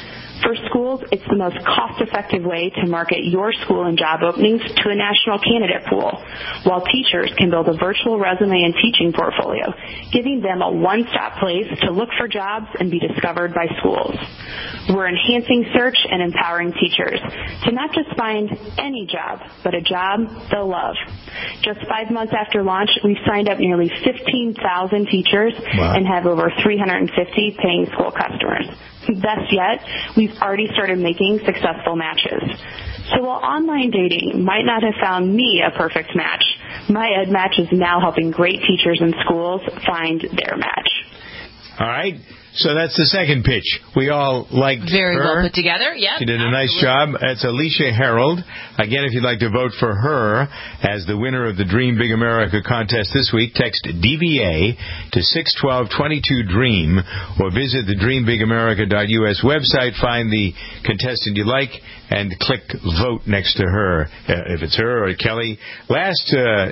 Speaker 19: For schools, it's the most cost-effective way to market your school and job openings to a national candidate pool, while teachers can build a virtual resume and teaching portfolio, giving them a one-stop place to look for jobs and be discovered by schools. We're enhancing search and empowering teachers to not just find any job, but a job they'll love. Just 5 months after launch, we've signed up nearly 15,000 teachers and have over 350 paying school customers. Best yet, we've already started making successful matches. So while online dating might not have found me a perfect match, My Ed Match is now helping great teachers in schools find their match.
Speaker 2: All right. So that's the second pitch. We all liked
Speaker 3: Very
Speaker 2: her.
Speaker 3: well put together. Yeah,
Speaker 2: she did a nice job. It's Alicia Harold. Again, if you'd like to vote for her as the winner of the Dream Big America contest this week, text DBA to 612-22-DREAM or visit the DreamBigAmerica.us website, find the contestant you like, and click vote next to her, if it's her or Kelly. Last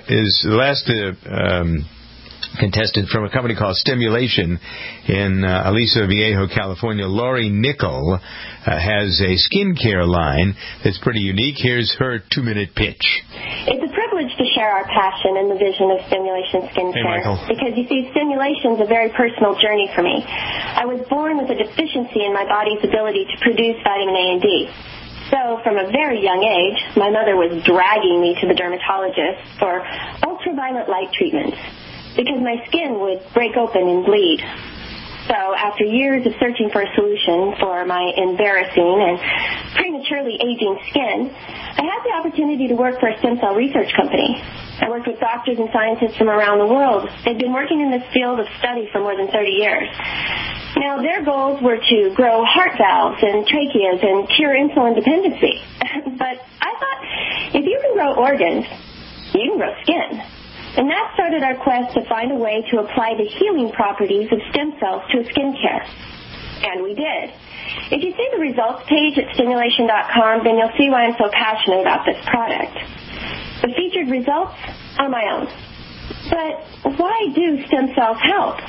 Speaker 2: contestant from a company called Stimulation in Aliso Viejo, California. Lori Nickel has a skincare line that's pretty unique. Here's her 2-minute pitch.
Speaker 20: It's a privilege to share our passion and the vision of Stimulation Skincare.
Speaker 2: Hey,
Speaker 20: because, you see, stimulation is a very personal journey for me. I was born with a deficiency in my body's ability to produce vitamin A and D. So from a very young age, my mother was dragging me to the dermatologist for ultraviolet light treatments, because my skin would break open and bleed. So after years of searching for a solution for my embarrassing and prematurely aging skin, I had the opportunity to work for a stem cell research company. I worked with doctors and scientists from around the world. They'd been working in this field of study for more than 30 years. Now, their goals were to grow heart valves and tracheas and cure insulin dependency. But I thought, if you can grow organs, you can grow skin. And that started our quest to find a way to apply the healing properties of stem cells to skincare. And we did. If you see the results page at stimulation.com, then you'll see why I'm so passionate about this product. The featured results are my own. But why do stem cells help?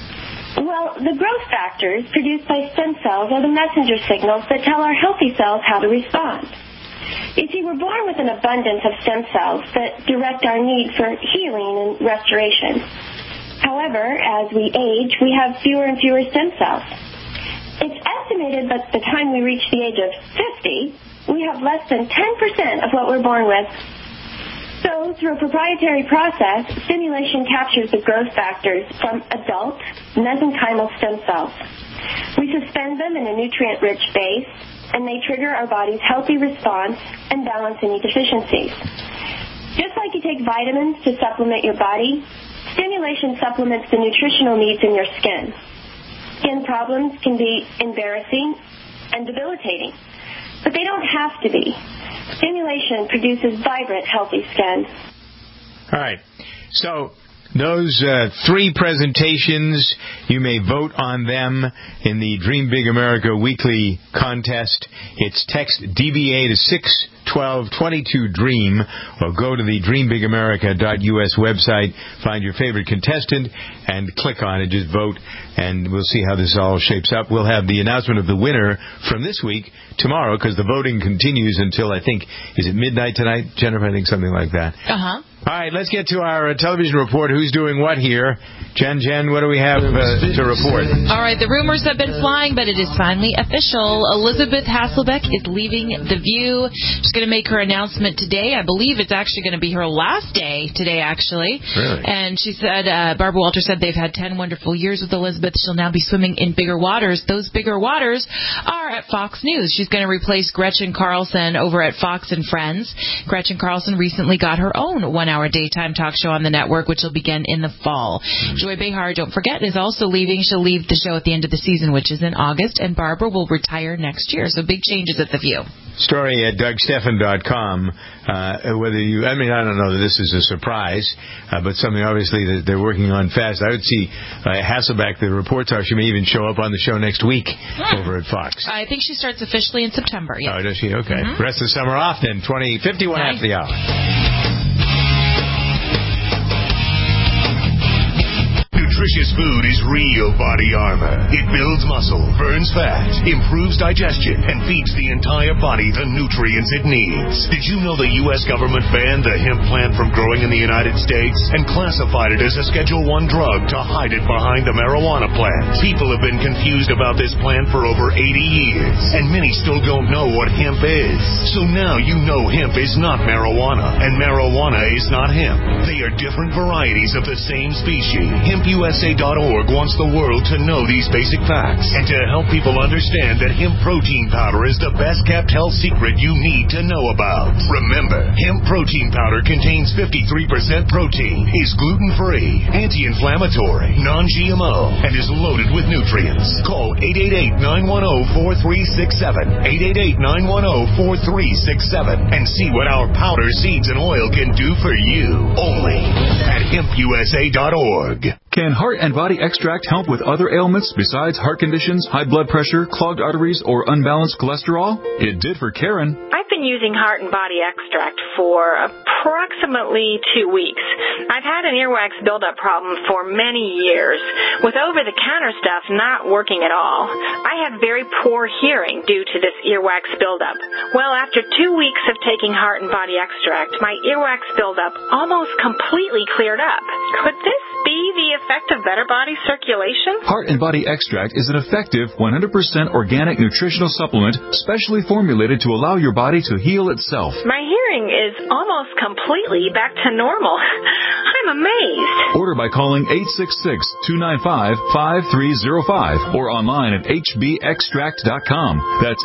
Speaker 20: Well, the growth factors produced by stem cells are the messenger signals that tell our healthy cells how to respond. You see, we're born with an abundance of stem cells that direct our need for healing and restoration. However, as we age, we have fewer and fewer stem cells. It's estimated that by the time we reach the age of 50, we have less than 10% of what we're born with. So, through a proprietary process, Stimulation captures the growth factors from adult mesenchymal stem cells. We suspend them in a nutrient-rich base, and they trigger our body's healthy response and balance any deficiencies. Just like you take vitamins to supplement your body, Stimulation supplements the nutritional needs in your skin. Skin problems can be embarrassing and debilitating, but they don't have to be. Stimulation produces vibrant, healthy skin.
Speaker 2: All right. So those 3 presentations, you may vote on them in the Dream Big America weekly contest. It's text DBA to 612-22-DREAM or go to the DreamBigAmerica.us website, find your favorite contestant, and click on it. Just vote, and we'll see how this all shapes up. We'll have the announcement of the winner from this week tomorrow, because the voting continues until, I think, is it midnight tonight, Jennifer? I think something like that.
Speaker 3: Uh-huh.
Speaker 2: All right, let's get to our television report. Who's doing what here? Jen, what do we have to report?
Speaker 3: All right, the rumors have been flying, but it is finally official. Elizabeth Hasselbeck is leaving The View. She's going to make her announcement today. I believe it's actually going to be her last day today, actually.
Speaker 2: Really?
Speaker 3: And she said, Barbara Walters said they've had 10 wonderful years with Elizabeth. She'll now be swimming in bigger waters. Those bigger waters are at Fox News. She's going to replace Gretchen Carlson over at Fox and Friends. Gretchen Carlson recently got her own 1-hour daytime talk show on the network, which will begin in the fall. Joy Behar, don't forget, is also leaving. She'll leave the show at the end of the season, which is in August, and Barbara will retire next year. So big changes at The View.
Speaker 2: Story at DougStephan.com. I don't know that this is a surprise, but something obviously that they're working on fast. I would see Hasselbeck, the reports are she may even show up on the show next week over at Fox.
Speaker 3: I think she starts officially in September. Yes.
Speaker 2: Oh, does she? Okay. Mm-hmm. Rest of the summer off then. 51 after the hour.
Speaker 8: nutritious food is real body armor. It builds muscle, burns fat, improves digestion, and feeds the entire body the nutrients it needs. Did you know the U.S. government banned the hemp plant from growing in the United States and classified it as a Schedule I drug to hide it behind the marijuana plant? People have been confused about this plant for over 80 years, and many still don't know what hemp is. So now you know hemp is not marijuana, and marijuana is not hemp. They are different varieties of the same species. HempUSA.org wants the world to know these basic facts and to help people understand that hemp protein powder is the best kept health secret you need to know about. Remember, hemp protein powder contains 53% protein, is gluten-free, anti-inflammatory, non-GMO, and is loaded with nutrients. Call 888-910-4367, 888-910-4367, and see what our powder, seeds, and oil can do for you. Only at HempUSA.org.
Speaker 21: Can Heart and Body Extract help with other ailments besides heart conditions, high blood pressure, clogged arteries, or unbalanced cholesterol? It did for Karen.
Speaker 22: I've been using Heart and Body Extract for approximately 2 weeks. I've had an earwax buildup problem for many years, with over-the-counter stuff not working at all. I had very poor hearing due to this earwax buildup. Well, after 2 weeks of taking Heart and Body Extract, my earwax buildup almost completely cleared up. Could this be the effect of better body circulation?
Speaker 21: Heart and Body Extract is an effective 100% organic nutritional supplement specially formulated to allow your body to heal itself.
Speaker 22: My hearing is almost completely back to normal. I'm amazed.
Speaker 21: Order by calling 866-295-5305 or online at hbextract.com. That's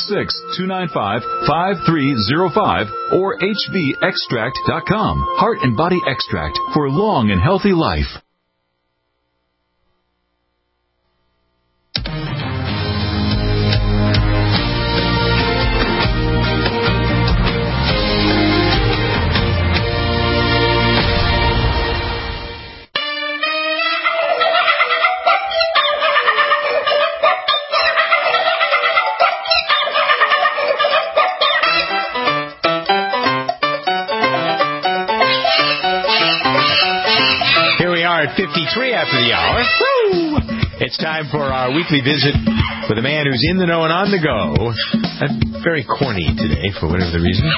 Speaker 21: 866-295-5305 or hbextract.com. Heart and Body Extract for a long and healthy life.
Speaker 2: At 53 after the hour. Woo! It's time for our weekly visit with a man who's in the know and on the go. I'm very corny today for whatever the reason.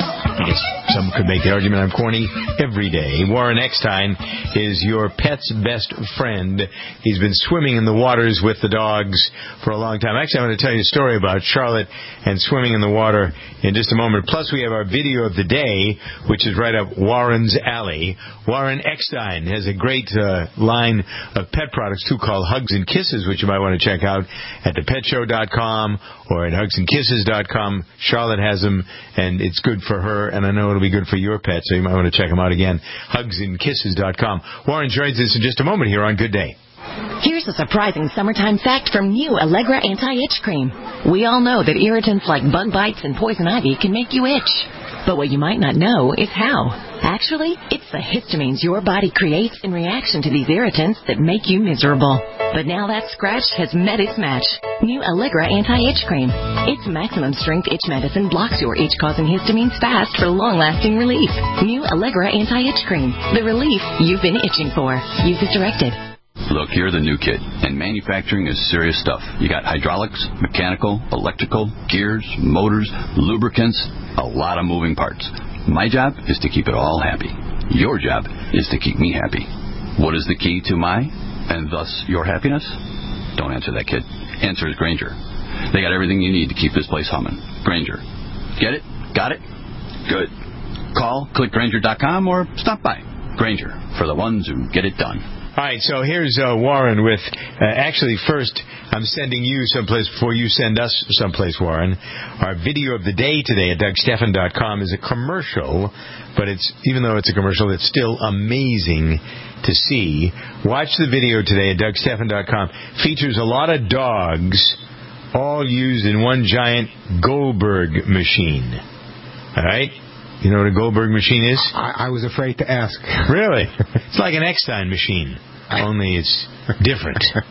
Speaker 2: I guess some could make the argument I'm corny every day. Warren Eckstein is your pet's best friend. He's been swimming in the waters with the dogs for a long time. Actually, I'm going to tell you a story about Charlotte and swimming in the water in just a moment. Plus, we have our video of the day, which is right up Warren's alley. Warren Eckstein has a great line of pet products, too, called Hugs and Kisses, which you might want to check out at thepetshow.com or at hugsandkisses.com. Charlotte has them, and it's good for her, and I know it'll be good for your pet, so you might want to check them out again, hugsandkisses.com. Warren joins us in just a moment here on Good Day.
Speaker 23: Here's a surprising summertime fact from new Allegra Anti-Itch Cream. We all know that irritants like bug bites and poison ivy can make you itch. But what you might not know is how. Actually, it's the histamines your body creates in reaction to these irritants that make you miserable. But now that scratch has met its match. New Allegra Anti-Itch Cream. Its maximum strength itch medicine blocks your itch-causing histamines fast for long-lasting relief. New Allegra Anti-Itch Cream. The relief you've been itching for. Use as directed.
Speaker 7: Look, you're the new kid, and manufacturing is serious stuff. You got hydraulics, mechanical, electrical, gears, motors, lubricants, a lot of moving parts. My job is to keep it all happy. Your job is to keep me happy. What is the key to my, and thus your happiness? Don't answer that, kid. Answer is Grainger. They got everything you need to keep this place humming. Grainger. Get it? Got it? Good. Call, click Grainger.com, or stop by. Grainger, for the ones who get it done.
Speaker 2: All right, so here's Warren with, actually, first, I'm sending you someplace before you send us someplace, Warren. Our video of the day today at DougStephan.com is a commercial, but it's, even though it's a commercial, it's still amazing to see. Watch the video today at DougStephan.com. Features a lot of dogs, all used in one giant Goldberg machine. All right? You know what a Goldberg machine is?
Speaker 12: I was afraid to ask.
Speaker 2: Really? It's like an Eckstein machine, only it's different.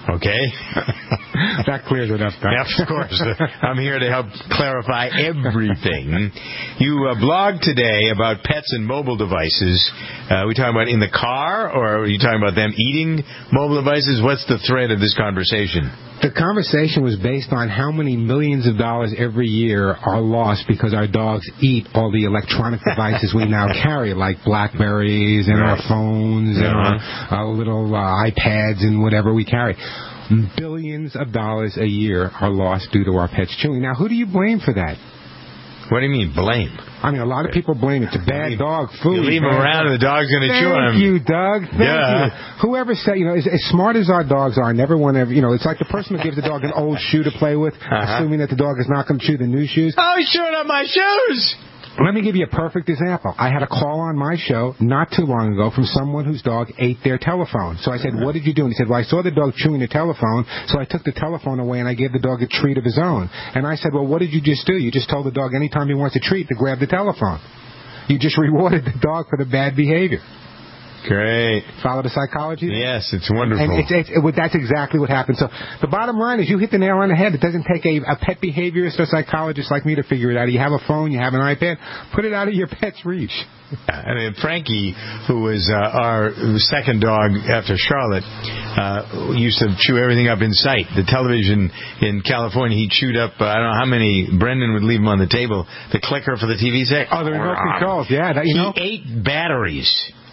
Speaker 2: Okay?
Speaker 12: That clears it up, Doc.
Speaker 2: Yes, of course. I'm here to help clarify everything. You blogged today about pets and mobile devices. Are we talking about in the car, or are you talking about them eating mobile devices? What's the thread of this conversation?
Speaker 12: The conversation was based on how many millions of dollars every year are lost because our dogs eat all the electronic devices we now carry, like BlackBerries and our phones and our little iPads and whatever we carry. Billions of dollars a year are lost due to our pets chewing. Now, who do you blame for that?
Speaker 2: What do you mean, blame?
Speaker 12: I mean, a lot of people blame it. It's a bad dog food.
Speaker 2: You leave him around and the dog's going to chew him.
Speaker 12: Thank you, Doug. Thank you. Whoever said, as smart as our dogs are, never one ever, it's like the person who gives the dog an old shoe to play with, assuming that the dog is not going to chew the new shoes.
Speaker 2: Oh, he's chewing up my shoes!
Speaker 12: Let me give you a perfect example. I had a call on my show not too long ago from someone whose dog ate their telephone. So I said, what did you do? And he said, well, I saw the dog chewing the telephone, so I took the telephone away and I gave the dog a treat of his own. And I said, well, what did you just do? You just told the dog anytime he wants a treat to grab the telephone. You just rewarded the dog for the bad behavior.
Speaker 2: Great.
Speaker 12: Follow the psychology?
Speaker 2: Yes, it's wonderful.
Speaker 12: And that's exactly what happened. So the bottom line is you hit the nail on the head. It doesn't take a pet behaviorist or psychologist like me to figure it out. You have a phone, you have an iPad, put it out of your pet's reach.
Speaker 2: I mean, Frankie, who was our second dog after Charlotte, used to chew everything up in sight. The television in California, he chewed up, I don't know how many, Brendan would leave them on the table. The clicker for the TV set.
Speaker 12: Oh, the remote controls, yeah.
Speaker 2: He ate batteries.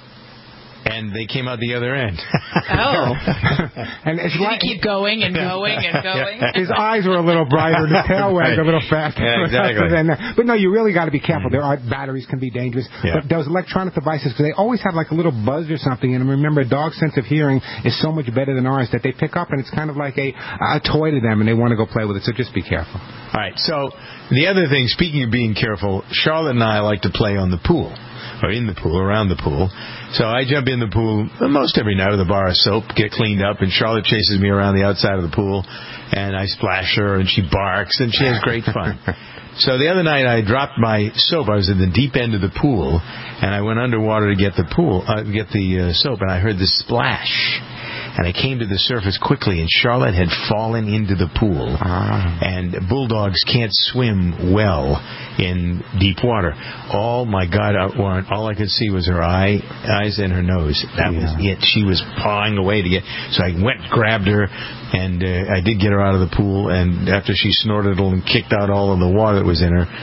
Speaker 2: And they came out the other end.
Speaker 3: Oh.
Speaker 12: And it's
Speaker 3: Did he keep going and going and going?
Speaker 12: His eyes were a little brighter, the tail wagged a little faster.
Speaker 2: Yeah, exactly.
Speaker 12: But no, you really got to be careful. Batteries can be dangerous.
Speaker 2: Yeah.
Speaker 12: But those electronic devices, they always have like a little buzz or something. And remember, a dog's sense of hearing is so much better than ours that they pick up, and it's kind of like a toy to them, and they want to go play with it. So just be careful.
Speaker 2: All right. So the other thing, speaking of being careful, Charlotte and I like to play on the pool. Or in the pool, around the pool. So I jump in the pool most every night with a bar of soap, get cleaned up, and Charlotte chases me around the outside of the pool, and I splash her, and she barks, and she has great fun. So the other night I dropped my soap. I was in the deep end of the pool, and I went underwater to get the soap, and I heard this splash. And I came to the surface quickly, and Charlotte had fallen into the pool. And bulldogs can't swim well in deep water. Oh, my God, Warren, all I could see was her eyes and her nose. That was it. She was pawing away to get... So I went, grabbed her, and I did get her out of the pool. And after she snorted and kicked out all of the water that was in her,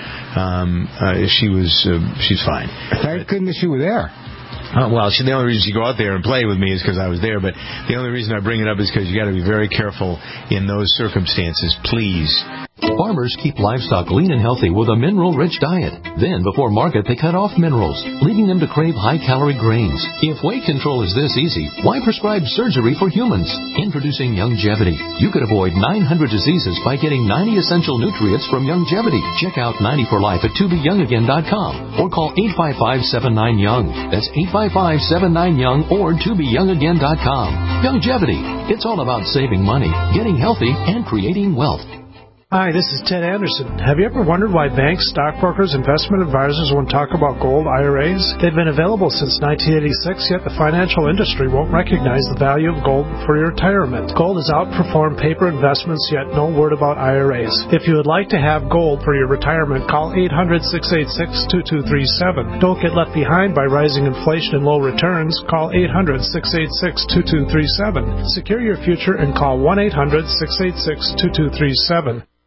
Speaker 2: she's fine.
Speaker 12: Thank goodness you were there.
Speaker 2: Well, the only reason she go out there and play with me is because I was there, but the only reason I bring it up is because you got to be very careful in those circumstances, please.
Speaker 5: Farmers keep livestock lean and healthy with a mineral-rich diet. Then, before market, they cut off minerals, leading them to crave high-calorie grains. If weight control is this easy, why prescribe surgery for humans? Introducing Youngevity. You could avoid 900 diseases by getting 90 essential nutrients from Youngevity. Check out 90 for Life at tobeyoungagain.com or call 855-79-YOUNG. That's 855-79-YOUNG or tobeyoungagain.com. Youngevity. It's all about saving money, getting healthy, and creating wealth.
Speaker 6: Hi, this is Ted Anderson. Have you ever wondered why banks, stockbrokers, investment advisors won't talk about gold IRAs? They've been available since 1986, yet the financial industry won't recognize the value of gold for your retirement. Gold has outperformed paper investments, yet no word about IRAs. If you would like to have gold for your retirement, call 800-686-2237. Don't get left behind by rising inflation and low returns. Call 800-686-2237. Secure your future and call 1-800-686-2237.